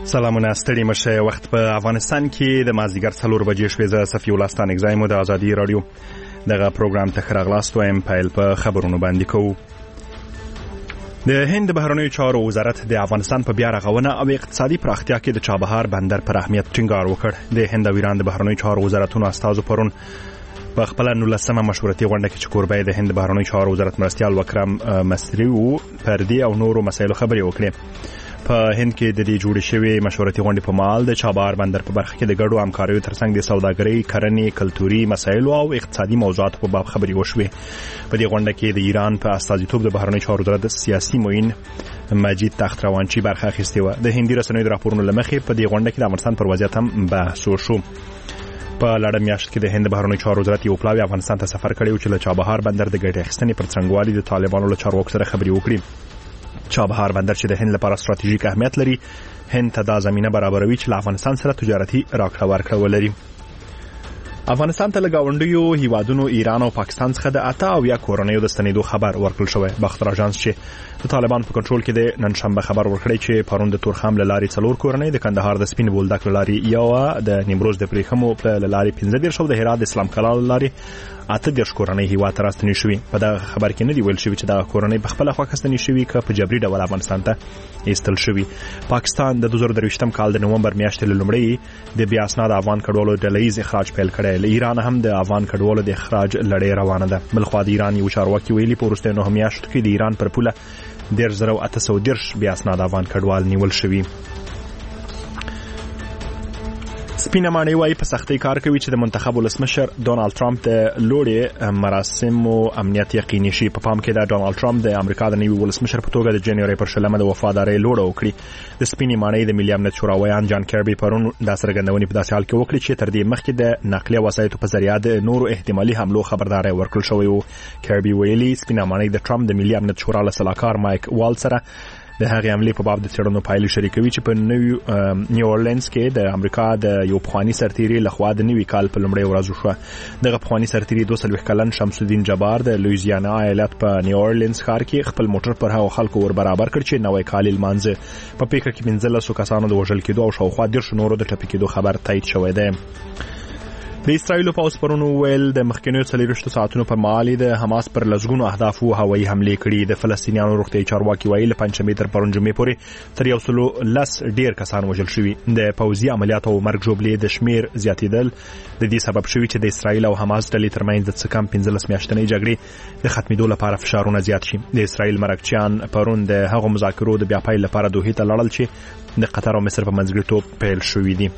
سلامونه ستړي مشه. وخت په افغانستان کې د مازدیګر 4 بجې شوې. زه صفي الله ستانکزی مو د ازادي رادیو دغه پروګرام ته راغلاست وایم. پیل په خبرونو باندې کوو. د هند بهرنیو چارو وزارت د افغانستان په بیا رغونه او اقتصادي پراختیا کې د چابهار بندر پر اهمیت ټینګار وکړ. د هند او ایران د بهرنیو چارو وزارتونو استازو پرون په خپل 19مه مشورتي غونډه کې چې کوربه د هند بهرنیو چارو وزارت مرستیال وکرم مصری پر دې او نورو مسایلو خبرې وکړې. په هند کې د دې جوړې شوې مشورتي غونډې په مال د چابهار بندر په برخه کې د ګډو همکاریو ترڅنګ د سوداګرۍ، کرنې، کلتوري مسایلو او اقتصادي موضوعاتو په باب خبرې وشوې. په دې غونډه کې د ایران په استازیتوب د بهرنیو چارو وزارت سیاسي معین مجید تختروانچی برخه اخیستې و. د هندي رسنیو د راپورونو له مخې په دې غونډه کې د افغانستان پر وضعیت هم بحث وشو. په لړم میاشت کې د هند بهرنیو چارو وزارت یو پلاوی افغانستان ته سفر کړی و چې له چابهار بندر د ګټې اخیستنې پر څنګهوالي د طالبانو له چارواکو سره خبرې وکړي. چابهار بندر چې د هند لپاره ستراتیژیک اهمیت لري، هند ته دا زمينه برابروي چې له افغانستان سره تجارتي راکړه ورکړه ولري. افغانستان ته له گاونډیو هیوادونو ایران او پاکستان څخه د 8 او یا کورنیو د ستنېدو خبر ورکړل شوی. باختر اژانس چې د طالبان په کنټرول کې د نن شنبه خبر ورکړی چې پرون د تورخم له لارې 4 کورنۍ، د کندهار د سپین بولدک له لارې یو، د نیمروز د پریخمو له لارې 15 شو، د هرات د اسلام کلال له لارې 8 کورنۍ هیواد ته راستنې شوې. په دا خبر کې نه دی ویل شوی چې دا کورنۍ په خپل خوا کستنې شوې که په جبري ډول افغانستان ته ایستل شوې. پاکستان د 2023م کال د نومبر میاشتې لومړی د بیا اسناد افغان کډوالو ډلهیز اخراج پیل کړی. له ایران هم د افغان کډوالو د اخراج لړۍ روانه ده. بلخوا د ایران یو چارواکي ویلي په وروستیو 9 میاشتو کې د ایران پر پوله 10810 بیا اسناد افغان کډوال نیول شوي. سپینه ماڼۍ وايي په سختۍ کار کوي چې د منتخب ولسمشر ډونالد ټرمپ د لوړې مراسمو امنیت یقیني شي. په پام کې د ډونالد ټرمپ د امریکا د نوي ولسمشر په توګه د جنوري پر 20 د وفادارۍ لوړه وکړي. د سپینې ماڼۍ د ملي امنیت شوراویان جان کیربي پرون د څرګندونې په داسې حال کې وکړي چې تر دې مخکې د نقلیه وسایطو په ذریعه د نورو احتمالي حملو خبرداري ورکړل شوې و. کیربي ویلي سپینه ماڼۍ د ټرمپ د ملي امنیت شورا له سلاکار مایک وال سره د هغې حملې په باب د څېړنو پایلې شریکوي چې په نیو اورلینز کې د امریکا د یو پخواني سرتیري لخوا د نوي کال په لومړۍ ورځ وشوه. دغه پخواني سرتیري 42 کلن شمس الدین جبار د لویزیانا ایالت په نیو اورلینز ښار کې خپل موټر پر هغو خلکو ور برابر کړ چې نوی کال لمانځه. په پیښه کې 15 کسانو د وژل کېدو او شاوخوا 10 نورو د ټپي کېدو خبر تایید شوی دی. د اسرائیل په اوس پرونو ویل د مخکینیو 40 ساعتونو په مالي د حماس پر لزګونو اهدافو هوایي حمله کړې. د فلسطینیانو روغتي چارواکي ویل 5 تر پرون جمعې پورې تر 110 ډیر کسان وژل شوي. د پوځي عملیاتو او مرګ جوړې د شمیر زیاتیدل د دې سبب شوی چې د اسرائیل او حماس ډلې ترمنځ د څه کم 15 میاشتنۍ جګړې د ختمېدو لپاره فشارونه زیات شي. د اسرائیل مرکچیان پرون د هغو مذاکرو د بیا پیل لپاره دوحې ته لاړل چې د قطر او مصر په منځګړیتوب پیل شوي دي.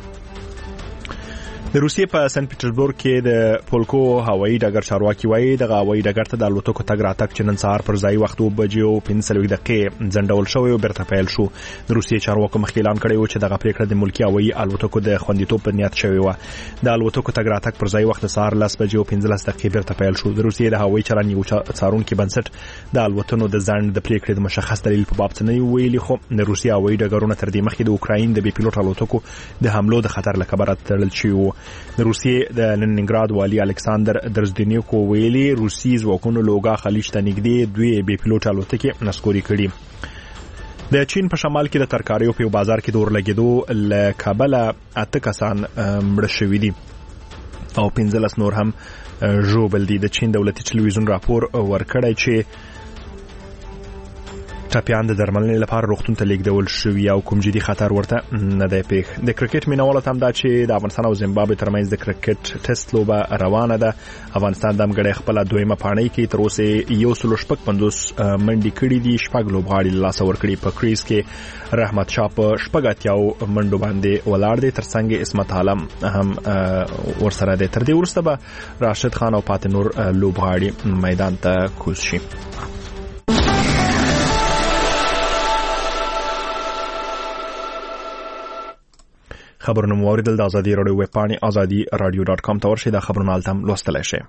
د روسیې په سن پیټرزبورګ کې د پولکو هوایي ډګر چارواکي وایي د هوایي ډګر ته د الوتکو تګ راتګ چې نن سهار پر ځای وخت 2:45 ځنډول شوی او بیرته پیل شو. د روسیې چارواکو مخکې اعلان کړی و چې دغه پریکړه د ملکي هوایي الوتکو د خوندیتوب په نیت شوی و. د الوتکو تګ راتګ پر ځای وخت سهار 10:15 بیرته پیل شو. د روسیې د هوایي چلند یو څارونکي بنسټ د الوتنو د ځنډ د پریکړې د مشخص دلیل په باب څه نه ویلي، خو د روسیې هوایي ډګرونه تر دې مخکې د اوکراین د بي پیلوټ الوتکو د حملو د خطر له کبله تړل شوي وو. د روسیې د لنینګراد والی الکساندر درزدنیوکو ویلي روسي ځواکونو لوګا خلیج ته نږدې 2 بي پیلوټ الوتکې نسکوري کړي. د چین په شمال کې د ترکاریو په بازار کې د اور لګېدو له کابله 8 کسان مړه شوي دي او 15 نور هم ژوبل دي. د چین دولتي ټلویزیون راپور ورکړی چې ټپیان د درملنې لپاره روغتون ته لیږدول شوي او کوم جدي خطر ورته نه دی پیښ. د کرکټ مینوالو ته هم دا چې د افغانستان او زیمبابوې ترمنځ د کرکټ ټیسټ لوبه روانه ده. افغانستان د مګړې خپل دویمه پاڼۍ کې تر اوسه 155 منډې کړې دي، 6 لوبغاړي له لاسه ورکړي. په کریز کې رحمت شاه په 80 منډو باندې ولاړ دی، ترڅنګ اسمت عالم هم ورسره دی. تر دې وروسته به راشد خان او پاتې نور لوبغاړي میدان ته کوز شي. خبرونه مو اوریدل. د ازادي رادیو ویب پاڼې azadi.radio.com ته ورشئ. دا خبرونه التم لوستلای شئ.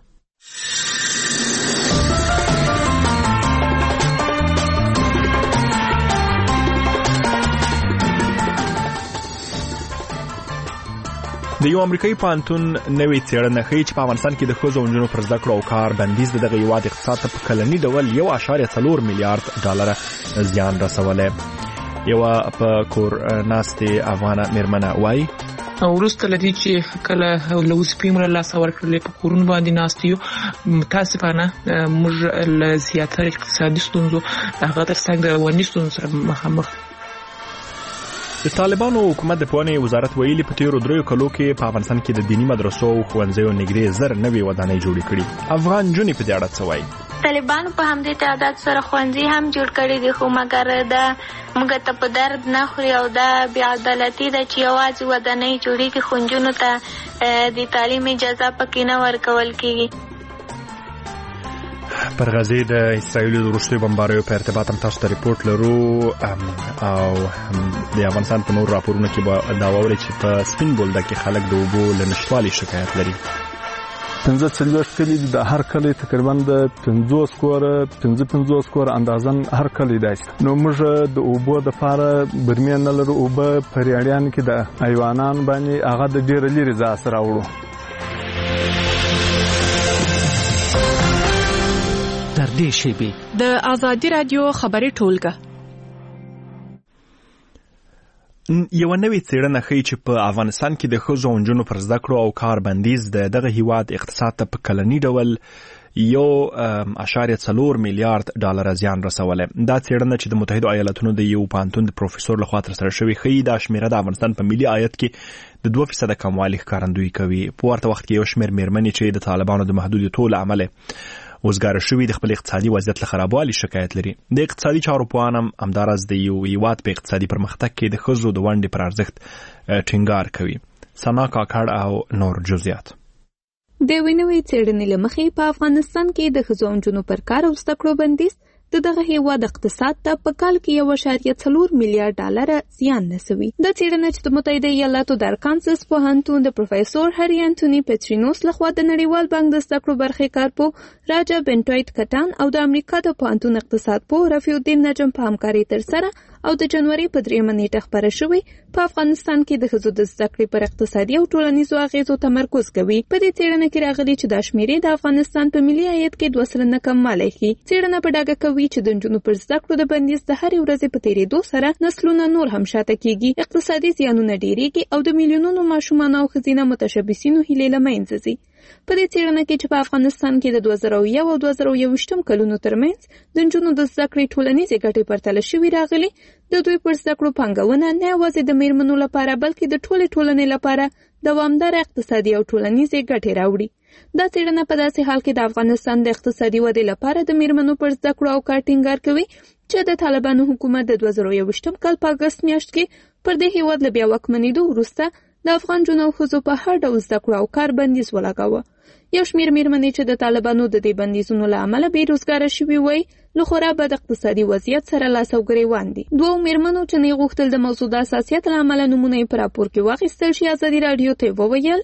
د یو امریکایي پوهنتون نوې څېړنه ښیي چې په افغانستان کې د ښځو او نجونو پر زده کړو او کار بندیز دغه هېواد اقتصاد ته په کلني ډول 1.4 میلیارډ ډالر زیان رسولی. یو په کور ناستې افغانه میرمنه وایي وروسته لدی چې کله لوز پیمره لاس ورکړل په کورون باندې ناستیو متاسفانه موږ له زیاتره اقتصادي ستونزو هغه ترڅنګ د ونی ستونزو سره مخامخ. د طالبانو حکومت د پوهنې وزارت ویلي په تیرو 3 کلو کې په افغانستان کې د دینی مدرسو او ښوونځیو نږدې 1000 نوې ودانۍ جوړې کړي. افغان جونې په دې اړه څه وایي؟ طالبانو په همدې تعداد سره ښوونځي هم جوړ کړي دي، خو مګر دا موږ ته په درد نه خوري او دا بې عدالتي ده چې یوازې ودانۍ جوړېږي خو نجونو ته د تعلیم اجازه پکې نه ورکول کېږي. پر غزې د اسرائیلو د وروستیو بمباریو په ارتباط هم تاسو ته ریپورټ لرو او د افغانستان په نور راپورونو کې به دا واورئ چې په سپین بولدک کې خلک د اوبو له نشتوالي شکایت لري. 15 کلی د هر کلی تقریبا د 50 کوره اندازن هر کلی داسي. نو موږ د اوبو د لپاره برمین نه لرو، اوبه په ریاړیان کې د حیوانان باندې هغه د ډیر لري ځا سره وړو. در دې شیبه د آزادي رادیو خبري ټولګه یو نوې څېړنه ښیي چې په افغانستان کې د ښځو او نجونو پر زده کړو او کار بندیز دغه هیواد اقتصاد ته په کلني ډول 1.4 میلیارډ ډالر زیان رسولی. دا څېړنه چې د متحدو ایالاتونو د یو پوهنتون د پروفیسور لخوا ترسره شوې ښیي دا شمیره د افغانستان په ملي عاید کې د 2% کموالی ښکارندویي کوي. په ورته وخت کې یو شمېر میرمنې چې د طالبانو د محدودیتونو له امله وزګار شوي د خپل اقتصادي وضعیت له خرابوالي شکایت لري. د اقتصادي چارو پوهان هم همداراز د یو هیواد په اقتصادي پرمختګ کې د ښځو د ونډې پر ارزښت ټینګار کوي. ثنا کاکړ او نور جزئیات. د وینوي څېړنې له مخې په افغانستان کې د ښځو او نجونو پر کار او زده کړو بندیز دغه هیواد اقتصاد ته په کال کې 1.4 میلیارډ ډالر زیان رسوي. د څېړنې چې د متحده ایالاتو د ارکانساس پوهنتون د پروفیسور هری انټونی پټرینوس لخوا د نړیوال بانک د زده کړو برخې کارپو راجا بنټوایټ کټان او د امریکا د پوهنتون اقتصاد پوه رفیع الدین نجم په همکارۍ ترسره او د جنوري په 3 نیټه خبره شوې په افغانستان کې د ښځو د زده کړې پر اقتصادي او ټولنیزو اغیزو تمرکز کوي. په دې څېړنه کې راغلي چې د شمیرې د افغانستان په ملي عاید کې 2% کموالی ښیي. څېړنه په ډاګه کوي چې د نجونو پر زده کړو د بندیز د هرې ورځې په تیریدو سره نسلونه نور هم شاته کیږي، اقتصادي زیانونه ډیریږي او د میلیونونو ماشومان او ښځینه متشبثینو هیلې له منځه ځي. په دې څېړنه کې چې په افغانستان کې د 2001 او 2021 کلونو ترمنځ د نجونو د زده کړې ټولنیزې ګټې پرتله شوې راغلي، د دوی پر زده کړو پانګونه نه یوازې د میرمنو لپاره بلکې د ټولې ټولنې لپاره دوامداره اقتصادي او ټولنیزې ګټې راوړي. دا څېړنه په داسې حال کې د افغانستان د اقتصادي ودې لپاره د میرمنو پر زده کړو او کار ټینګار کوي چې د طالبانو حکومت د 2021 کال په اګست میاشت کې پر دې هیواد له بیا واکمنېدو وروسته د افغان جنو ښځو په هر ډول زده کړو او کار بندیز ولګاوه. یو شمېر میرمنې چې د طالبانو د دې بندیزونو له امله بېروزګاره شوي وای له خورا بد اقتصادي وضعیت سره لاس او ګریوان دي. دوو میرمنو چې نه غوښتل د موضوع د حساسیت له امله نمونه یې په راپور کې واخیستل شي ازادي راډیو ته وویل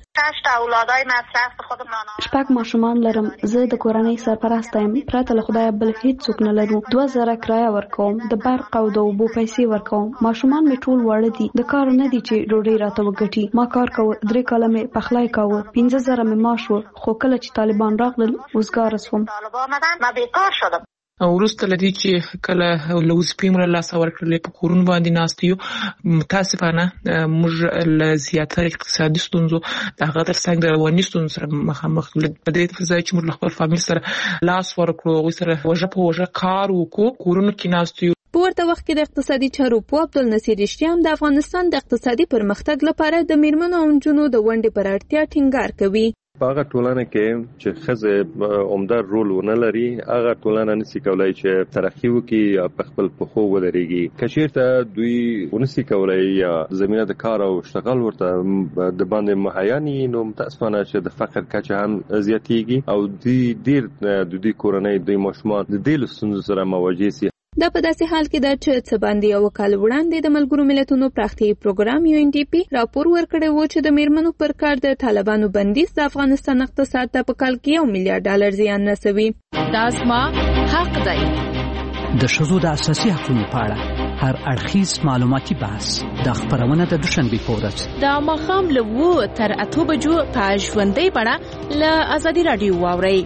6 ماشومان لرم، زه د کورنۍ سرپرست یم، پرته له خدایه بل هیڅوک نه لرو. 2000 کرایه ورکوم، د برق او د اوبو پیسې ورکوم، ماشومان مې ټول واړه دي، د کار نه دي چې ډوډۍ راته وګټي. ما کار کوه، 3 کاله مې پخلی کوه، 15000 مې معاش و، خو کله چې طالبان راغلل وزګاره شوم. وروسته لدی چې کله لوز پیمره لاس ورکړل په کورون باندې ناستیو متاسفانه موږ له زیاتره اقتصادي ستونزو هغه ترڅنګ د ونی ستونزو سره مخامخ په دې ځای چې موږ خپل فامیل سره لاس ورکړو او سره وجه کار وکړو کورونو کې ناستیو. په ورته وخت کې د اقتصادي چارو په عبدالنصیر اشتیام د افغانستان د اقتصادي پرمختګ لپاره د میرمنو او نجونو د ونډې پر اړتیا ټینګار کوي. په هغه ټولنه کې چې ښځې عمده رول ونه لري هغه ټولنه نشي کولای چې ترقی وکړي په خپل پښو ودرېږي. که چېرته دوی ونشي کولای یا زمینه د کار او اشتغال ورته د باندې مهیا نه وي نو متاسفانه چې د فقر کچه هم زیاتېږي او ډېر د دوی کورنۍ دوی ماشومان د دې له ستونزو سره مواجه سي. دا په داسې حال کې ده چې څه باندې یو کال وړاندې د ملګرو ملتونو پراختیایي پروګرام UNDP راپور ورکړی و چې د میرمنو پر کار د طالبانو بندیز د افغانستان اقتصاد ته په کال کې 1 میلیارډ ډالر زیان رسوي. دا زما حق دی. د ښځو د اساسي حقوقو په اړه هر اړخیز معلوماتي بحث د خبرونه د دوشنبه په ورځ د ماښام له 2 تر 8 بجو په ژوندۍ بڼه له آزادي راډیو واورئ.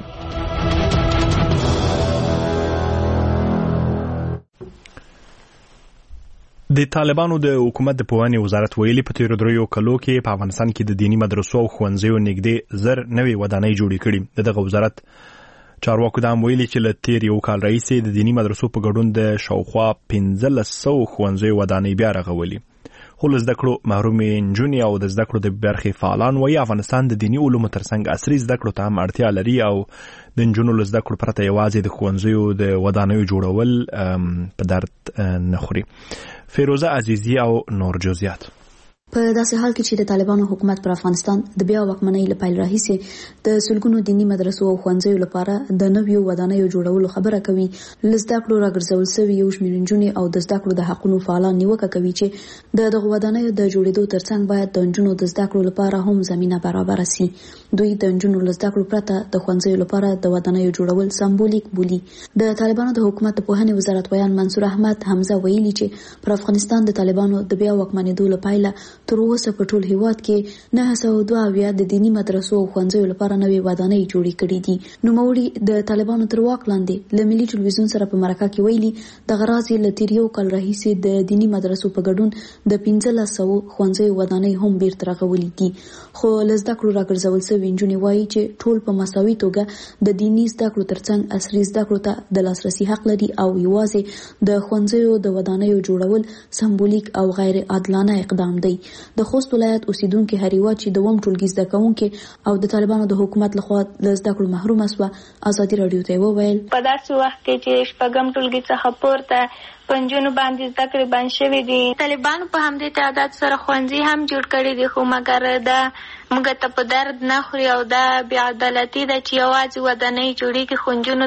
د طالبانو د حکومت د پوهنې وزارت ویلي په تیرو 3 کلو کې په افغانستان کې د دینی مدرسو او ښوونځیو نږدې 1000 نوې ودانۍ جوړې کړي. دغه وزارت چارواکو دا ویلي چې له تیر یو کال راهیسې د دینی مدرسو په ګډون د شاوخوا 1500 ښوونځیو ودانۍ بیا رغولي. خو له زده کړو محرومې نجونې او د زده کړو د برخې فعالان وایي افغانستان د دینی علومو ترڅنګ عصري زده کړو ته هم اړتیا لري او د نجونو له زده کړو پرته یوازې د ښوونځیو د ودانیو جوړول په درد نه خوري. فیروزه عزیزی او نور جزئیات. په داسې حال کې چې د طالبانو حکومت پر افغانستان د بیا واکمنۍ له پیل راهیسې د سلګونو دینی مدرسو او ښوونځیو لپاره د نویو ودانیو جوړولو خبره کوي، له زده کړو راګرځول شوي یو شمېر نجونې او د زده کړو د حقونو فعالان نیوکه کوي چې د دغو ودانیو د جوړېدو ترڅنګ باید د نجونو د زده کړو لپاره هم زمینه برابره سي. دوی د نجونو له زده کړو پرته د ښوونځیو لپاره د ودانیو جوړول سمبولیک بولي. د طالبانو د حکومت د پوهنې وزارت ویان منصور احمد حمزه ویلي چې پر افغانستان د طالبانو د بیا واکمنېدو له پیله تر اوسه په ټول هیواد کې 902 د دینی مدرسو او ښوونځیو لپاره نوې ودانۍ جوړې کړې دي. نوموړي د طالبانو تر واک لاندې له ملي ټلویزیون سره په مرکه کې ویلي د غراض له تیر یو کال راهیسې د دینی مدرسو په ګډون د 1500 ښوونځیو ودانۍ هم بیرته رغولې دي. خو له زده کړو راګرځول شوي نجونې وایي چې ټول په مساوي توګه د دینی زده کړو ترڅنګ عصري زده کړو ته د لاسرسي حق لري او یوازې د ښوونځیو د ودانیو جوړول سمبولیک او غیر عادلانه اقدام دی. د خوست ولایت اوسیدونکو هریوا چې دوم ټولګي زده کوونکي او د طالبانو د حکومت لخوا له زده کړو محروم شوه ازادي رادیو ته وویل په داسې وخت کې چې شپږم ټولګي څخه پورته پنځونو باندې زده کړې بند شوې دي. طالبانو په همدې تعداد سره ښوونځي هم جوړ کړي دي، خو مګر دا موږ ته په درد نه خوري او دا بې عدالتي ده چې یوازې ودانۍ جوړېږي خو نجونو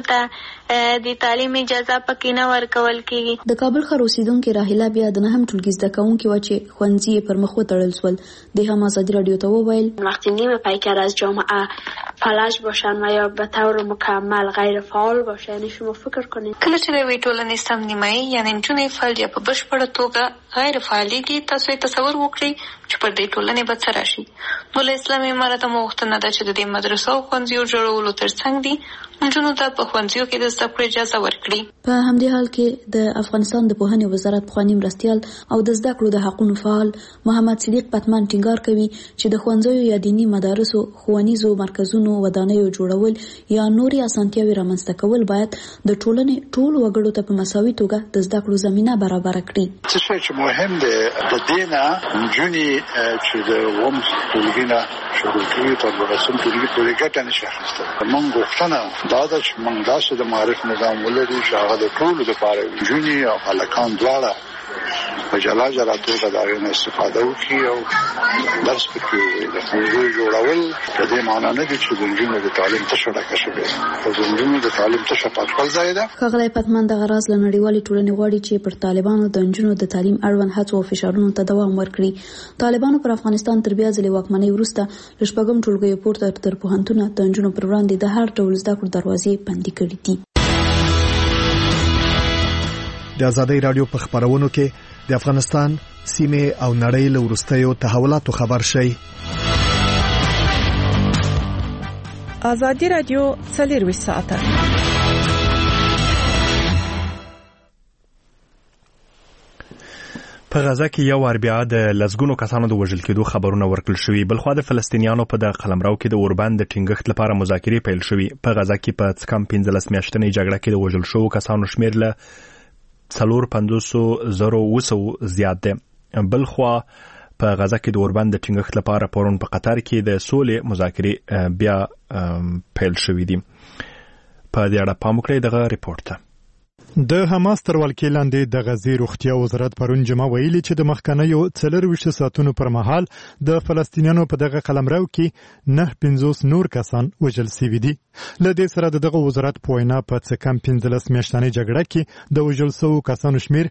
ته د تعلیم اجازه پکې نه ورکول کېږي. د کابل ښار اوسیدونکې راهیله بیا د 9م ټولګي زده کوونکې وه چې ښوونځي یې پر مخ وتړل سول. د هم ازادي رادیو ته وویل وقتی نیمه پیکر از جامعه فلج باشن و یا به طور مکمل غیر فعال باشه، یعنی شما فکر کنید کله چې د یوې ټولنې سم نیمایي یعنې نجونې فلج یا په بشپړه توګه غیر فعالېږي، تاسو یې تصور وکړئ چې پر دې ټولنې به څه راشي. نو له اسلامي امارته مو غوښتنه ده چې د دې مدرسو او ښوونځیو جوړولو ترڅنګ دي نجونو ته په ښوونځیو کې د زده کړې اجازه ورکړي. په همدې حال کې د افغانستان د پوهنې وزارت پخوانی مرستیال او د زده کړو د حقونو فعال محمد صدیق پتمان ټینګار کوي چې د ښوونځیو یا دینی مدارسو ښوونیزو مرکزونو ودانیو جوړول یا نوري اسانتیاوې رامنځته کول باید د ټولنې ټول وګړو ته په مساوي توګه د زده کړو زمینه برابر کړي. څه چې مهم دی د دینه نجونې چې د وم ټولګي نه شروع کړي تر 12م ټولګي پورې ګټه نشي اخیستلی. موږ غوښتنه دا ده چې موږ داسې د معرف نظام ولرو چې هغه د ټولو لپاره نجونې او هلکان دواړه په جلا جلا توګه د هغې نه استفاده وکړي او درس پکې ووایي. د ښوونځیو جوړول په دې معنا نه دي چې د نجونو د تعلیم تشه ډکه شوې ده، خو د نجونو د تعلیم تشه په خپل ځای ده. ښاغلی پتمان دغه راز له نړیوالې ټولنې غواړي چې پر طالبانو د نجونو د تعلیم اړوند هڅو او فشارونو ته دوام ورکړي. طالبانو پر افغانستان تر بیا ځلې واکمنۍ وروسته له شپږم ټولګیو پورته تر پوهنتونه د نجونو پر وړاندې د هر ډول زده کړو دروازې بندي کړي دي. د ازادۍ رادیو په خبرونو کې د افغانستان سیمه او نړۍ له وروستیو تحولاتو خبر شي. ازادي رادیو 24 ساعته په غزا کې یو وار بیا د لسګونو کسانو د وژل کېدو خبرونه ورکړل شوي. بلخوا د فلسطینیانو په د قلمرو کې د اوربند د ټینګښت لپاره مذاکرې پیل شوي. په غزا کې په کم 15 میاشتنۍ جګړه کې د وژل شوو کسانو شمېر له 450,000 زیات دی. بلخوا په غزا کې د اوربند د ټینګښت لپاره پرون په قطر کې د سولې مذاکرې بیا پیل شوي دي. په دې اړه پام وکړئ دغه ریپورت ته. د حماس تر ولکې لاندې د غزې روغتیا وزارت پرون جمعه ویلي چې د مخکنیو 24 ساعتونو پر مهال د فلسطینیانو په دغه قلمرو کې 950 نور کسان وژل شوي دي. له دې سره د دغه وزارت په وینا په څه کم 15 میاشتنۍ جګړه کې د وژل شوو کسانو شمیر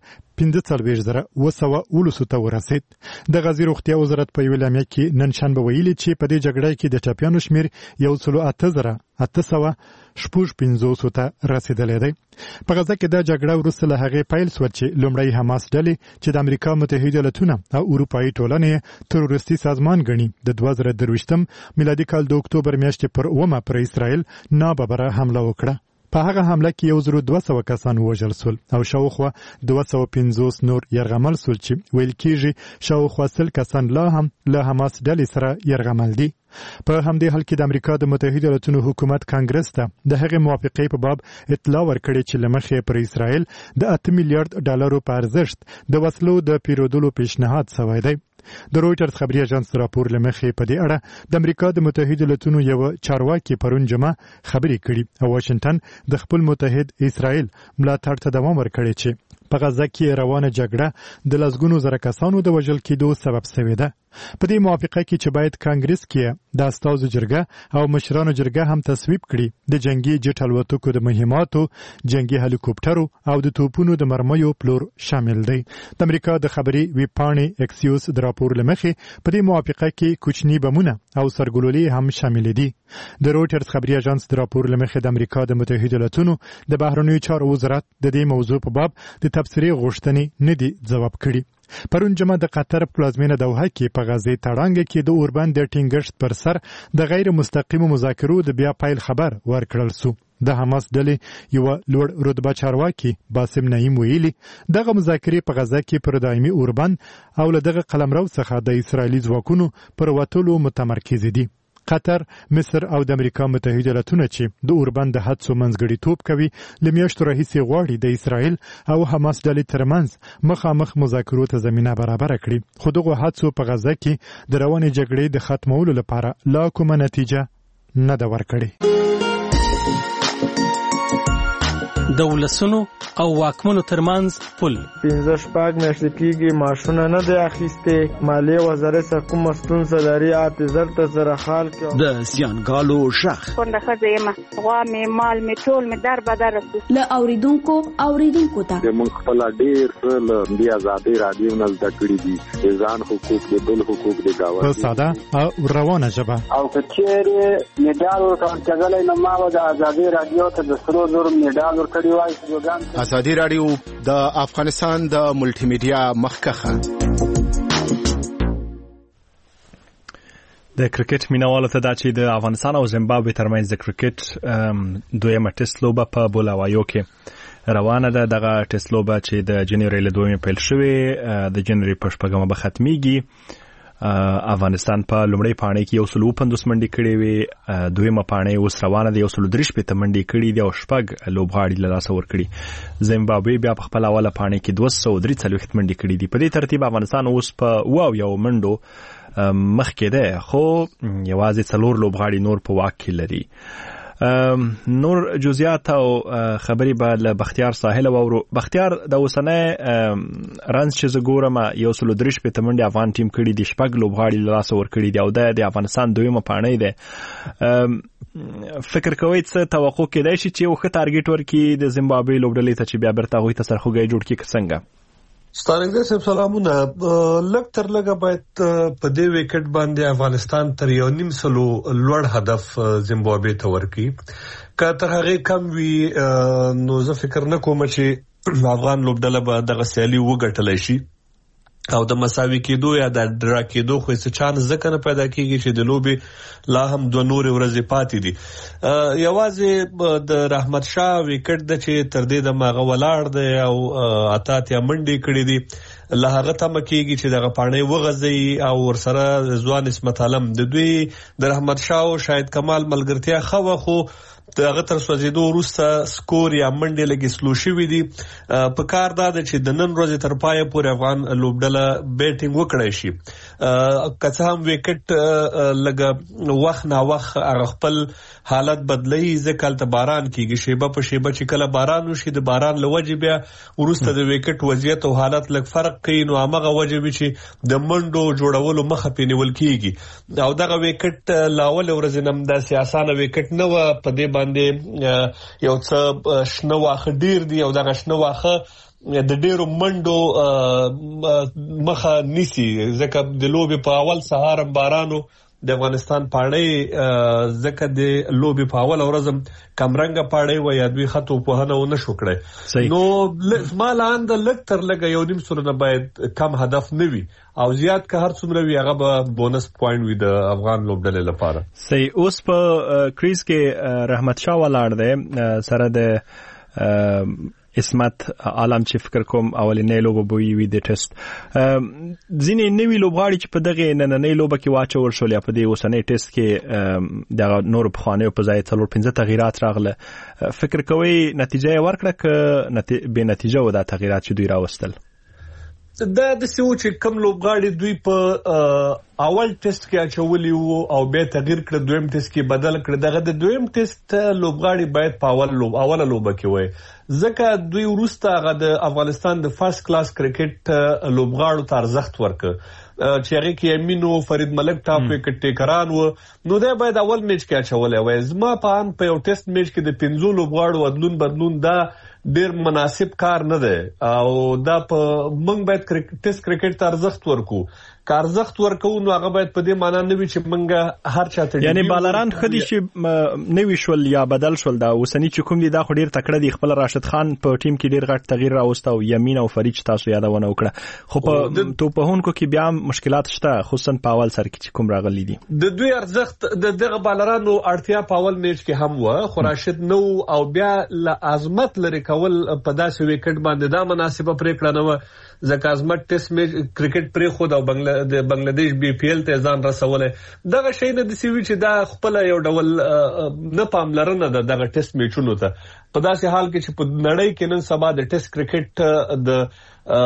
45,200 ته ورسید. د غزې روغتیا وزارت په یو اعلامیه کې نن شنبه ویلي چې په دې جګړه کې د ټپیانو شمیر 1,850 ته رسیدلی دی. په غزه کې دا جګړه وروسته له هغې پیل شوه چې لومړی حماس ډلې چې د امریکا متحده ایالتونو او اروپایي ټولنې تروریستي سازمان ګڼي د 2023 میلادي کال د اکتوبر میاشتې پر 9 پر اسرائیل ناببره حمله وکړه. په هغه حمله کې 1200 کسان وژل شول او شاوخوا 250 نور يرغمل شول چې ویل کېږي شاوخوا 100 کسان لا هم له حماس ډلې سره يرغمل دي. په همدې حال کې د امریکا د متحده ایالاتونو حکومت کانګرس ته د هغې موافقې په باب اطلاع ورکړې چې لمخې پر اسرائیل د 8 میلیارډ ډالرو په ارزښت د وسلو د پیرودلو پیشنهاد شوی دی. د رويټرز خبري اژانس راپور لمخې په دې اړه د امریکا د متحده ایالاتونو یو چارواکي پرون جمعه خبري کړي او واشنگټن د خپل متحد اسرائیل ملاتړ ته دوام ورکړي چې په غزه کې روانه جګړه د لسګونو زره کسانو د وژل کېدو سبب شوې ده. په دې موافقه کې چې باید کانګرس کې د استازو جرګه او مشرانو جرګه هم تصویب کړي د جنگي جټ الوتکو د مهماتو جنگي هلیکوپټرو او د توپونو د مرمیو پلور شامل دی. د امریکا د خبري ویبپاڼې اکسیوس د راپور لمخې په دې موافقه کې کوچني بمونه او سرګلولې هم شامل دي. د رويټرز خبري اژانس د راپور لمخې د امریکا د متحده ایالاتونو د بهرنیو چارو وزارت د دې موضوع په باب د تبصرې غوښتنې نه دي ځواب کړي. پرون جمعه د قطر پلازمینه دوحه کې په غزې تړانګ کې د اوربند د ټینګښت پر سر د غیر مستقیمو مذاکرو د بیا پیل خبر ورکړل سو. د حماس ډلې یو لوړ رتبه چارواکي باسم نعیم ویلي دغه مذاکرې په غزه کې پر دایمي اوربند او له دغه قلمرو څخه د اسرایلی ځواکونو پر وټولو متمرکز دي. قطر، مصر او د امریکا متحده ایالاتونه چې د اوربند د حدسو منځګړیتوب کوي لمیاشتو راهیسې غواړي د اسرائیل او حماس ډلې ترمنځ مخامخ مذاکرو ته زمینه برابر کړي. خو دغه حدسو په غزه کې د روانې جګړې د ختمولو لپاره لا کومه نتیجه نه ده ورکړې. د ولسونو او واکمنو ترمنځ پل 15 میاشتې کېږي معاشونه نه دی اخیستې. مالیې وزارت څخه کومه ستونزه لري اعتذار ته سره حال کې د زیانګالو شخ کونډه ښځه یم غوا مې مال مې ټول مې در بدر رسي له اوریدونکو ته موږ خپل ډېر څه له دې ازادي رادیو نه زده کړي دي ځان حقوق د بل حقوق د گاوند په ساده او روانه ژبه او کچېره میډال ورکړل نو ما د ازادي رادیو ته د سرو زر میډال ورکړی وای. ازادي رادیو د افغانستان د ملټي میډیا مخکخه. د کرکټ مینوالو ته دا چې د افغانستان او زیمبابوې ترمنځ د کرکټ دویمه ټیسټ لوبه په بولاوایو کې روانه ده. دغه ټیسټ لوبه چې د جنوري له 2 پیل شوې د جنوري په 8 به ختميږي. افغانستان په لومړی پاڼې کې 150 منډي کړې وي، دویمه پاڼې اوس روانه ده 133 منډي کړې دي او شپږ لوبغاړي له لاسه ورکړي. زیمبابوې بیا په خپل اوله پاڼې کې 243 منډي کړې دي. په دې ترتیب افغانستان اوس په 1 منډو مخکې ده، خو یوازې 4 لوبغاړي نور په واک کې لري. نور جزئیات او خبري به له بختیار ساحل او بختیار د اوسنۍ رنز چې زګورم یو سلو درش په تمنډي افغان ټیم کړي د شپږ لوبغاړي له لاسه ور کړي دی او د افغانستان دویمه پاڼې ده. فکر کوئ څه توقع کېدای شي چې وخت ټارګټ ورکړي د زیمبابوې لوبډلې ته چې بیا برته غوي ته سرخوږی جوړ کړي څنګه؟ ستارنګ صاحب سلامونه. لږ تر لږه باید په دې وکټ باندې افغانستان تر 1.5 سلو لوړ هدف زیمبابوې ته ورکړي. که تر هغه کم وي نو زه فکر نه کوم چې افغان لوبډله به دغه سیالي وګټلی شي او د مساوي کېدو یا د ډرا کېدو خو څه چانس ځکه نه پیدا کېږي چې د لوبې لا هم 2 نورې ورځې پاتې دي. یوازې د رحمت شاه وکټ د چې تر دې د ماغه ولاړ دی او اتاتیا منډي کړې دي له هغه تمه کېږي چې دغه پاڼې وغځي او ورسره ځوان اسمت عالم د دوی د رحمت شاه او شاهد کمال ملګرتیا خو خو دغه تر سوځېدو وروسته سکور یا منډې لګي سلو شوي دي. په کار دا ده چې د نن ورځې تر پایه پورې افغان لوبډله بیټینګ وکړی شي. که څه هم وکټ لږه وخت نا وخت هغه خپل حالت بدلوي ځکه هلته باران کېږي شیبه په شیبه چې کله باران وشي د باران له وجې بیا وروسته د وکټ وضعیت او حالت لږ فرق کوي نو همغه وجه وي چې د منډو جوړولو مخه پې نیول کېږي او دغه وکټ له اولې ورځې نه همداسې اسانه وکټ نه وه. په دې باندې یو څه شنه واښه ډیر دي او دغه شنه واښه د ډیرو منډو مخه نیسي ځکه د لوبې په اول سهار بارانو د افغانستان پاړې ځکه د لوبي په اول ورځم کمرنګ پاړې و یا دوی خطو په هنه و نشو کړی نو مالان د لک تر لګ یو نیم سره باید کم هدف نه وي او زیات که هر څومره وي هغه به بونس پوینټ وي د افغان لوبډلې لپاره. صحیح. اوس په کریز کې رحمت شاه ولاړ دی سره د اسمت عالم چې فکر کوم اولنې لوبه به وي د ټیسټ ځینې نوي لوبغاړي چې په دغه نننۍ لوبه کې واچول شول یا په دې اوسنۍ ټیسټ کې د نور پخوانیو په ځای 4-5 تغیرات راغله فکر کوي نتیجه یې ورکړه که به نتیجه و دا تغیرات چې دوی راوستل؟ دا د سیو چې کم لوبغاړي دوی په اول ټیسټ کې اچولي وو او به تغییر کړ دویم ټیسټ کې بدل کړ دغه د دویم ټیسټ لوبغاړي باید په اوله لوبه کې وای ځکه دوی وروسته هغه د افغانستان د فرست کلاس کرکټ لوبغاړو ته ارزښت ورکړ چې هغه کې امینو فرید ملک ټاپ وکټ ټیکران و نو دا باید اول میچ کې اچولای وای زما په ان په یو ټیسټ میچ کې د 15 لوبغاړو بدلون دا ډیر مناسب کار نه دی او دا په موږ باید ټیسټ کرکټ ته ارزښت ورکو که ارزښت ورکو نو هغه باید په دې معنی نه وي چې موږ هر چاته یعنی بالران خدي چې نوي شول یا بدل شول دا اوسنی چې کوم دي دا خو ډیر تکړه دي خپل راشد خان په ټیم کې ډیر غټ تغییر راوستو یمین او فرید تاسو یادونه وکړه خو په توپهونکو کې بیا مشکلات شته خصوصا په اول سر کې کوم راغلي دي د دوی ارزښت د دغه بالرانو اړتیا په اول میچ کې هم و خو راشد نو او بیا ل عظمت لري کول په داسې وکټ باندې دا مناسبه پریکړه نه و ځکه عظمت ټیسټ میچ کرکټ پرې خو د بنگلاديش بي پی ایل ته ځان رسولې دغه شی نه د سیوی چې دا خپل یو ډول نه پاملرنه ده دغه ټیسټ میچونو ته په داسې حال کې چې په نړۍ کې نن سبا د ټیسټ کرکټ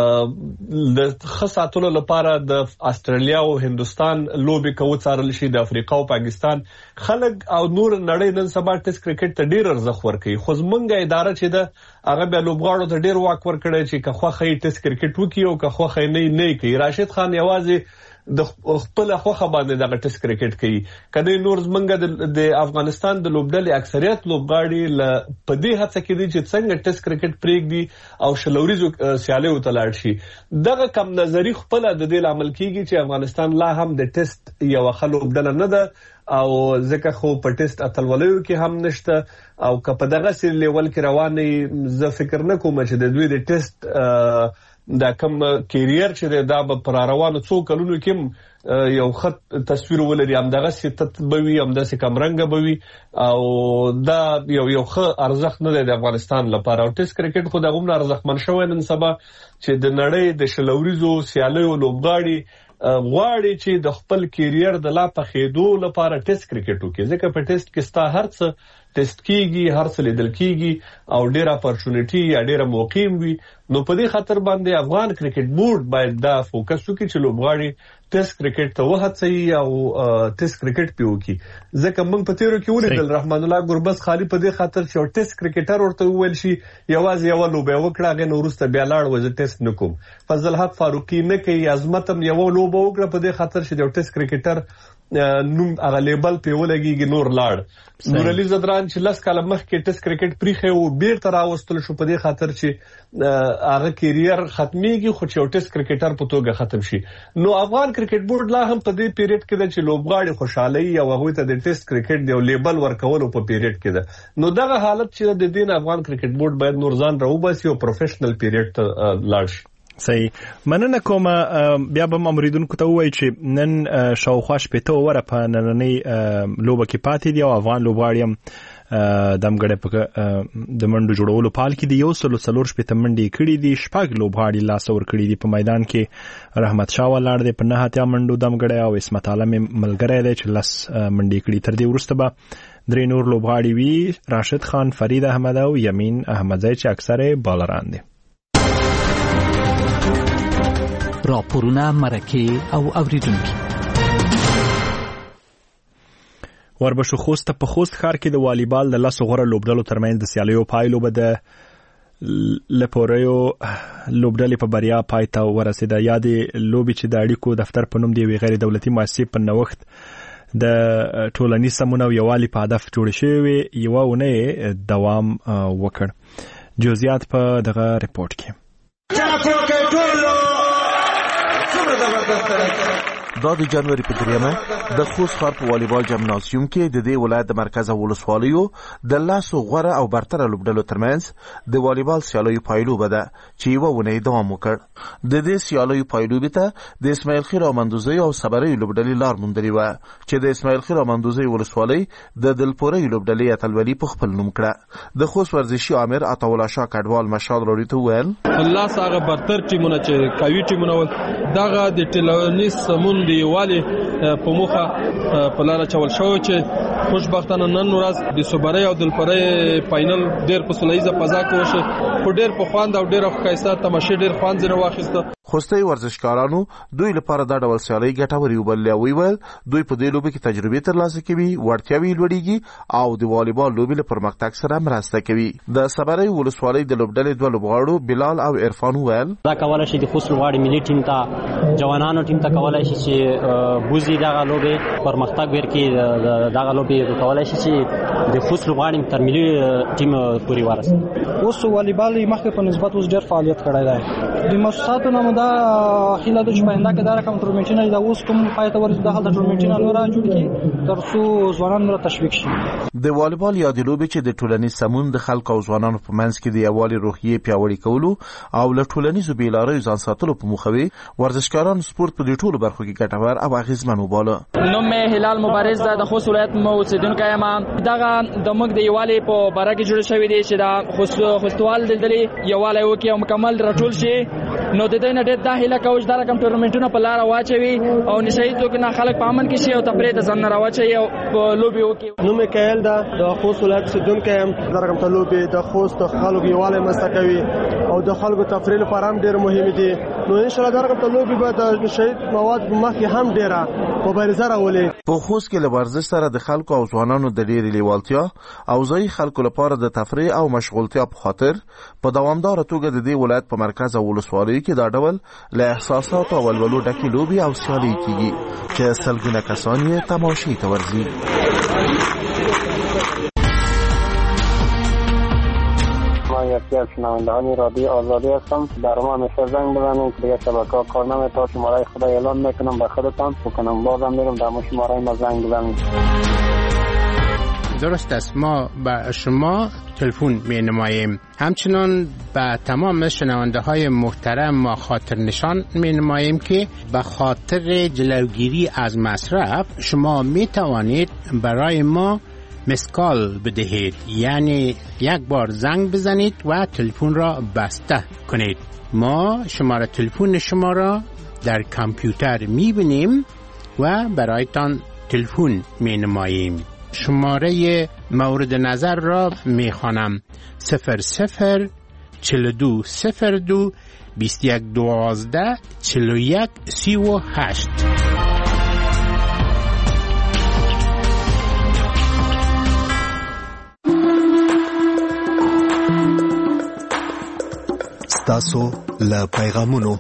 د خاصاتلو لپاره د استرالیا او هندستان لوبي کوي څارل شي د افریقا او پاکستان خلک او نور نړۍ نن سبا ټیسټ کرکټ ته ډیر ارزښت ورکوي خو زمونږه اداره چې ده هغه به لوبغاړو ته ډیر واک ورکړي چې که خوخه ټیسټ کرکټ وکي او که خوخه نه کوي راشد خان یوازې د خپل خوخه باندې د ټیسټ کرکټ کوي کله نور زمونږه د افغانستان د لوبډلې اکثریت لوبغاړي په دې هڅه کې دي چې څنګه ټیسټ کرکټ پریږدي او شلوريزو سیالیو ته لاړ شي دغه کم نظری خپل د دې عمل کیږي چې افغانستان لا هم د ټیسټ یو خلوبډله نه ده او ځکه خو په ټیسټ اتلولیو کې هم نشته او که په دغه سیل لیول کې رواني زه فکر نه کوم چې د دوی د ټیسټ دا کم کیریر چې دا به پر روانو څو کلونو کې یو خط تصویر ولري هم دغه ست بوي هم د کمرنګ بوي او دا یو ښه ارزښت نه دی د افغانستان لپاره او ټیسټ کرکټ خو دغه ارزښتمن شوی نن سبا چې د نړۍ د شلوريزو سیالیو لوبغاړي غواړي چې د خپل کیریر د لا پخېدو لپاره ټیسټ کرکټ وکړي ځکه په ټیسټ کې ستا هرڅ ټیسټ کیږي هر څه لیدل کیږي او ډیر اپورچونټی یا ډیر موقع وي نو په دې خاطر باندې افغان کرکټ بورډ باید دا فوکس وکړي چې لوبغاړي ټیسټ کرکټ ته وهڅوي او ټیسټ کرکټ پیوکي ځکه موږ په تیرو کې ولیدل رحمان الله ګربز خالي په دې خاطر چې ټیسټ کرکټر ورته وویل شي یوازې یو لوبه وکړه غن ورسته بیا لاړ وځي ټیسټ نکوم فضل حق فاروقي نه کوي عظمتم یو لوبه وکړه په دې خاطر چې د ټیسټ کرکټر نوم هغه لیبل په ولګيږي نور لاړ نور علي زدران چې لاس کاله مخکې ټیسټ کرکټ پریخه او بیرته راوستل شو په دې خاطر چې هغه کیریر ختميږي خو چې ټیسټ کرکټر په توګه ختم شي نو افغان کرکټ بورډ لا هم په دې پیریډ کې د چې لوبغاړي خوشحالي او هغه ته د ټیسټ کرکټ دی لیبل ورکول په پیریډ کې ده نو دغه حالت چې د دین افغان کرکټ بورډ باید نور ځان راوباسي او پروفیشنل پیریډ ته لاړ شي صحیح مننه کوم بیا به ماموریدونکو ته وایي چې نن شاوخوا شپته وره په نننۍ لوبه کې پاتې دي او افغان لوبغاړي هم دمګړې په د منډو جوړولو پال کې دي یو سلو څلور شپته منډې کړې دي شپږ لوبغاړي لاس ور کړې دي په میدان کې رحمت شاه ولاړ دی په نه هتیا منډو دمګړې او اسمت عالم ملګری دی چې لاس منډې کړې تر دې وروسته به درې نور لوبغاړي وي راشد خان فرید احمد او یمین احمدزی چې اکثره بالران دي راپورونه مرکه او اوریدونکو وربشو خوست په خوست ښار کې د والیبال د لاسو غوړه لوبډلو ترمنځ د سیالیو پایلو به د لپوریو لوبډلې په بریا پای ته ورسېده یادې لوبې چې د اړیکو دفتر په نوم دی غیر دولتي مؤسسې په نوښت د ټولنیز سمون او یووالي په هدف جوړ شوی یو ونه دوام وکړ جزئیات په دغه ریپورت کې دا د جنوري په 3 د خوست ښار په والیبال جمنازیوم کې د دې ولایت د مرکز او ولسوالیو د لاسو غوره او برتره لوبډلو ترمنځ د والیبال سیالیو پایلوبه ده چې یوه اونۍ دوام وکړ. د دې سیالیو پایلوبې ته د اسماعیل خیل او مندوزۍ او صبرۍ لوبډلې لار موندلې وه چې د اسماعیل خیل او مندوزۍ ولسوالۍ د دلپورۍ لوبډلې اتلولي په خپل نوم کړه. د خوست ورزشي امیر عطاالله شاه کډوال مشال راډیو ته وویل الله هغه برتر ټیمونه چې قوي ټیمونه ول دغه د ټولنیز سمون دی والی په موخه په لار چول شو چې خوشبختانه نن ورځ د صبرۍ او دلپورۍ فائنل ډېر په سولهیزه فضا کې وشو په ډېر په خواند او ډېر ښایسته تماشې ډېر خوند زنه واخیسته. خوستي ورزشکارانو دوی لپاره دا ډول سیالۍ ګټورې وبللې او ویل دوی په دې لوبه کې تجربه ترلاسه کوي وړتیاوې لوړیږي او د والیبال لوبې له پرمختګ سره مرسته کوي. د صبرۍ ولسوالۍ د لوبډلې دوه لوبغاړو بلال او عرفان ویل دا کولای شي د خوست لوبغاړي ملي ټیم ته جوانانو ټیم ته کولای شي چې بوزي دغه لوبې پرمختګ ورکړي دغه لوبې کولای شي چې د خوست لوبغاړي تر ملي ټیم پورې ورسوي. اوس والیبال مخکې په نسبت اوس ډېر فعالیت کړی دی د مؤسساتو نه دا خیله د شپنده کې دا رقم ټورنمنټونه د اوس کوم پایته ورته داخله ټورنمنټونه لور جوړ کی تر څو ځوانان مر تشویق شي. د والیبال یا د لوبې چې د ټولنیز سمون د خلکو او ځوانانو په منځ کې د یووالي روحیه پیاوړی کولو او له ټولنیزو بیلارۍ ځان ساتلو په موخه وي ورزشکاران سپورت په دې ټولو برخو کې ګټور او اغیزمن وباله. نوم هلال مبارز د خوست ولایت اوسیدونکی یم. دغه د موږ د یووالي په باره کې جوړ شوی دی چې دا خوستوال دلته یووالي وکي او مکمل راټول شي نو د دې نه ډېر د هیله کوم چې دا رقم ټورنمنټونه په لار واچوي او نشي څوک نه خلک په امن کې شي او تفریح ته ځان راوچي او لوبي وکي. نوم کېل دا د خوست ولایت اوسیدونکی یم. دا رقم ته لوبي د خوست خلکو یووالي مستقوي او د خلکو تفریح لپاره هم ډېر مهم دي. نو ان شاء الله دا رقم ته لوبي به د شهید مواد مخکې هم ډېره مبارزه راولي. په خوست کې له ورزش سره د خلکو او ځوانانو د ډېرې لیوالتیا او ځای خلکو لپاره د تفریح او مشغولتیا په خاطر په دوامدار توګه د دې ولایت په مرکز او ولسوالۍ کې دا ډول له احساسات او ولولو ډکې لوبې او سیالۍ کیږي چې سلګونه کسان یې تماشې ته ورځي. یکی از شنوندهان رادیو آزادی هستم. در ما همیشه زنگ بزنید دیگه شبکه‌ها کار نمی‌کنه. شماره خدا اعلام میکنم به خودتان بکنم بازم میرم در شماره ما زنگ بزنید. درست است ما به شما تلفن می نماییم. همچنان به تمام شنونده های محترم ما خاطر نشان می نماییم که به خاطر جلوگیری از مصرف شما می توانید برای ما مسکال بدهید، یعنی یک بار زنگ بزنید و تلفن را بسته کنید. ما شماره تلفن شما را در کامپیوتر می بینیم و برایتان تلفن می نماییم. شماره مورد نظر را می خوانم 00 42 02 21 12 41 38. ستاسو له پیغامونو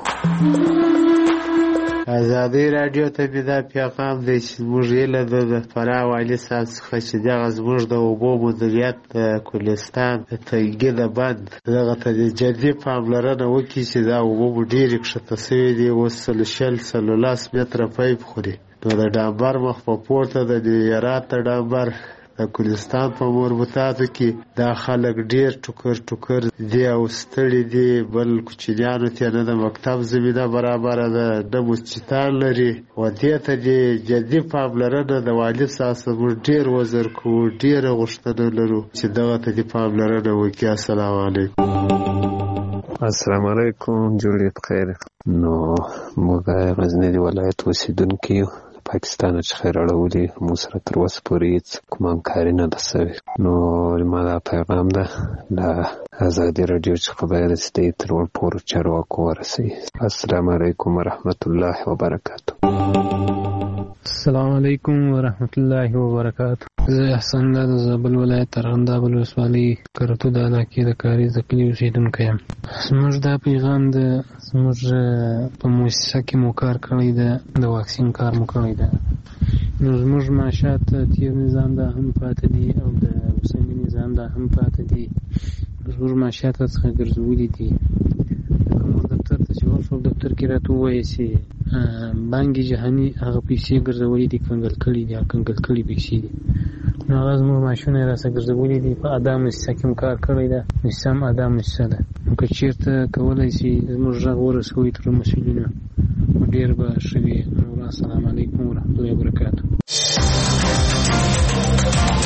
ازادي رادیو ته دا پیغام دی چې موږ یې له فراه والي صاحب څخه چې دغه زموږ د اوبو مدیریت د کوهستان د تنګي د بند دغه ته جدي پاملرنه وکړي چې دا اوبه ډېرې کښته سوي دي. اوس 100 متره پیپ خوري. نو د ډامبر مخ په پورته د هرات د ډامبر د کوهستان په مربوطاتو کې دا خلک ډېر ټوکر دي او ستړي دي. بل کوچنیانو ته نه د مکتب زمینه برابره ده نه مسجدان لري و دې ته د جدي پاملرنه د والي صاحب موږ ډېر وزر کوو ډېره غوښتنه لرو چې دغه ته د پاملرنه وکړي. السلام علیکم. السلام علیکم. جوړې بخیر. نو موږ غزنی دی ولایت اوسیدونکي یو. پاکستان چې خیر اړولې مو سره تر اوسه پورې کوم همکاري نه ده سوې. نو ما دا پیغام ده له ازادي راډیو څخه باید چې تر ټولو چارواکو ورسوي. السلام علیکم ورحمت الله وبرکاته. السلام علیکم ورحمت الله وبرکاته. زه احسان الله د زابل ولایت ارغنداب ولسوالۍ کرتو د علاقې د کاریز د کلي اوسېدونکی یم. زموږ دا پیغام ده زموږ په مؤسسه کې مو کار کړی ده د واکسین کار مو کړی ده. نو زموږ معاشات تیر نظام دا هم پاتې دي او د اوسني نظام دا هم پاتې دي. زموږ معاشات څخه ګرځولي دي. کوم دفتر ته چې ورشو دفتر کې راته ووایي چې بانک جهاني هغه پیسې ګرځولې دي کنګل کړي پیسې دي. نو هغه زموږ ماشونه راڅخه ګرځولې دي په ادم مستحکم کار کړی ده، نسم ادم مستده. نو که چیرته کولای شي زموږ غږ ورسوي تر مسؤلینو ډیر به ښه وي. السلام علیکم ورحمة الله وبرکاته.